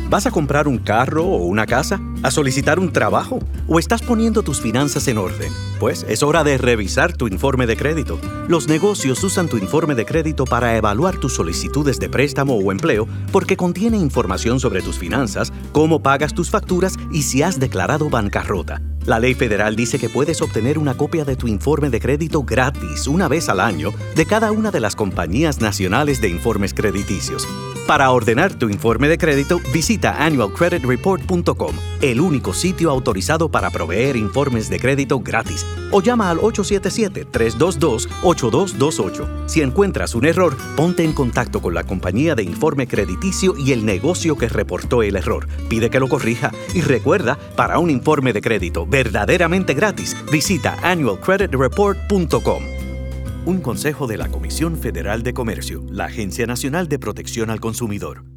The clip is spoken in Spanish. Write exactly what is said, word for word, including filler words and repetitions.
¿Vas a comprar un carro o una casa? ¿A solicitar un trabajo? ¿O estás poniendo tus finanzas en orden? Pues es hora de revisar tu informe de crédito. Los negocios usan tu informe de crédito para evaluar tus solicitudes de préstamo o empleo porque contiene información sobre tus finanzas, cómo pagas tus facturas y si has declarado bancarrota. La ley federal dice que puedes obtener una copia de tu informe de crédito gratis una vez al año de cada una de las compañías nacionales de informes crediticios. Para ordenar tu informe de crédito, visita annual credit report punto com, el único sitio autorizado para proveer informes de crédito gratis, o llama al ocho siete siete, tres dos dos, ocho dos dos ocho. Si encuentras un error, ponte en contacto con la compañía de informe crediticio y el negocio que reportó el error. Pide que lo corrija y recuerda, para un informe de crédito verdaderamente gratis, visita annual credit report punto com. Un consejo de la Comisión Federal de Comercio, la Agencia Nacional de Protección al Consumidor.